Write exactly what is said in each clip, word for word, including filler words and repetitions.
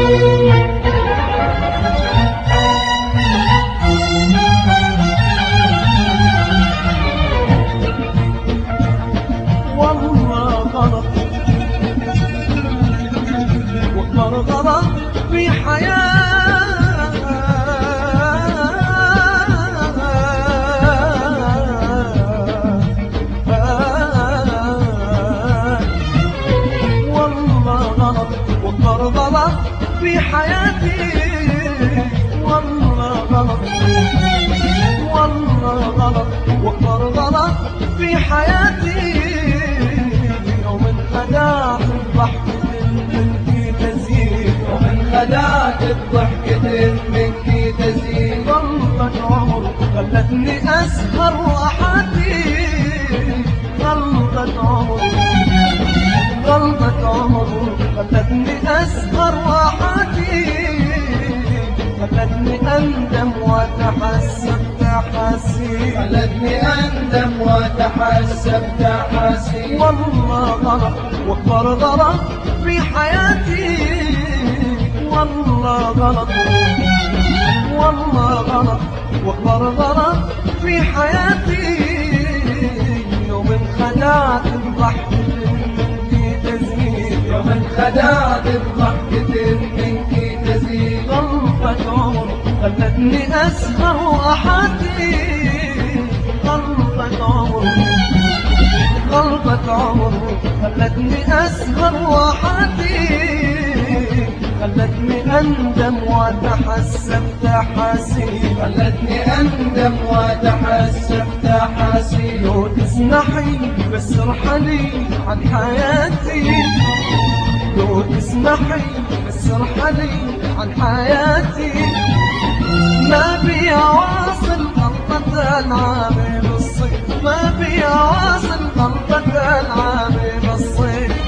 في حياة والله غلط وأكبر غلط في حياتي، والله غلط والله غلط وأكبر غلط في حياتي. يوم الخداع الضحك خدعت الضحكة منك تزيد، غلطة عمر خلتني أسهر وأحاتي، غلطة عمر غلطة عمر خلتني أسهر وأحاتي، خلتني أندم وأتحسب تحاسيب، خلتني أندم وأتحسب تحاسيب. والله غلط وأكبر غلط في حياتي، والله غلط والله غلط وأكبر غلط في حياتي. يوم انخدعت بضحكة منك تزيد، يوم انخدعت بضحكة منك تزيد، غلطة عمر خلتني أسهر وأحاتي، غلطة عمر غلطة عمر خلتني أسهر وأحاتي، خلتني أندم وأتحسب تحاسيب، خلتني أندم وأتحسب تحاسيب. لو تسمحي بس ارحلي عن حياتي، لو تسمحي بس ارحلي عن حياتي. ما بي أواصل غلطة العابي بالصيف، ما بي أواصل غلطة العابي بالصيف.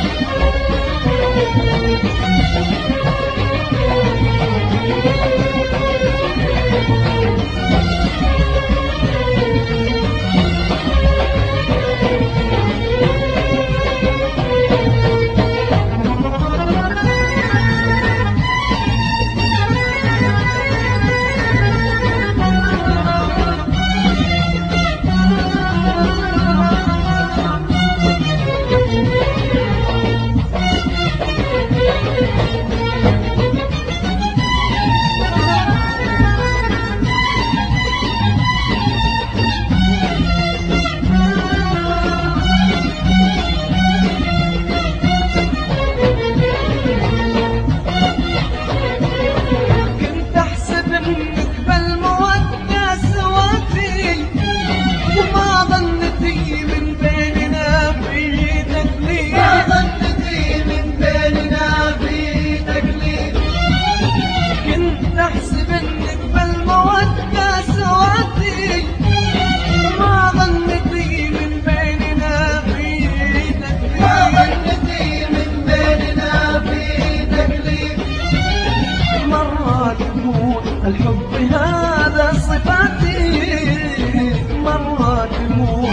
الحب هذا صفاتي، مرات تقول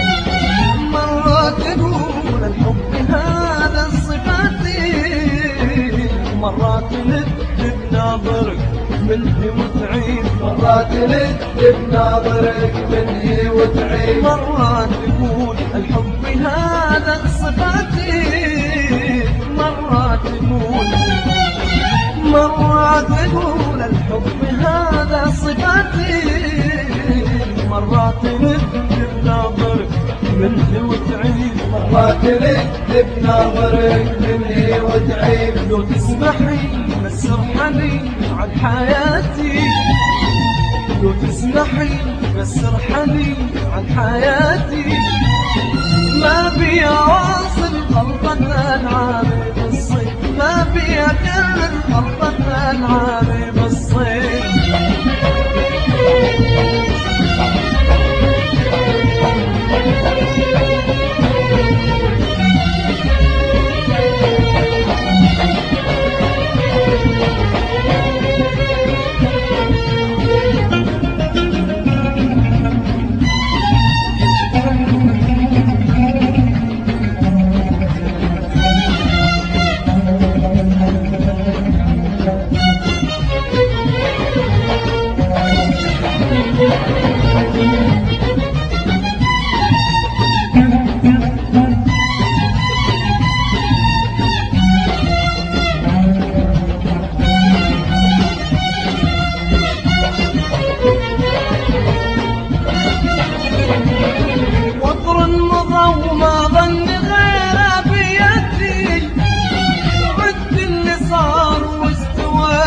مرات تقول الحب هذا صفاتي، مرات تلد بناظرك مني وتعيد، مرات تلد بناظرك مني وتعيد. مرات تقول الحب هذا صفاتي، مرات تقول مرات تقول الحب هذا صفاتي، مرات تلد بناظرك مني وتعيد، مرات تلد بناظرك مني وتعيد. لو تسمحي بس ارحلي عن حياتي، لو تسمحي بس ارحلي عن حياتي. ما بي أواصل غلطة العابي بالصيف، ما بي أكرر غلطة العابي بالصيف.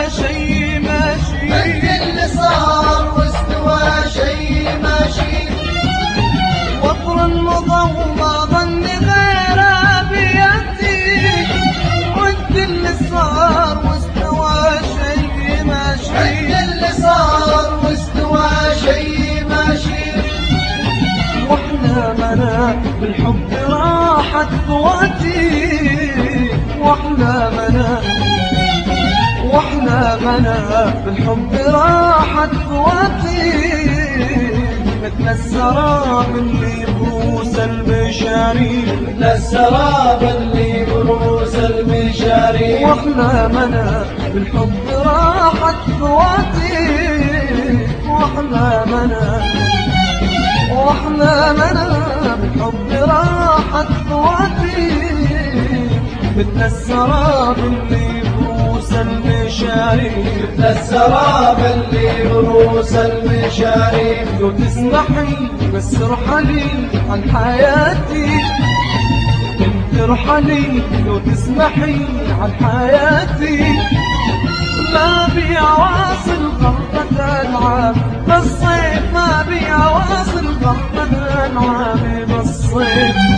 شي ماشي، من اللي صار واستوى شي ماشي، وطر المضى وما ظن غيره بيدي، وانت اللي صار واستوى شي ماشي، من اللي صار واستوى شي ماشي، واحلامنا بالحب راحت فواتي، واحلامنا واحلامنا بالحب راحت فواتي، مثل السراب اللي بروس المشاري، مثل السراب اللي بروس المشاري، واحلامنا بالحب راحت فواتي، واحلامنا واحلامنا بالحب راحت فواتي، مثل السراب اللي بروس المشاري، مثل السراب اللي بروس المشاري. لو تسمحي بس ارحلي عن حياتي، انت ارحلي لو تسمحي عن حياتي، ما بي واصل غرفة العاب بالصيف، ما بي واصل غرفة العاب بالصيف.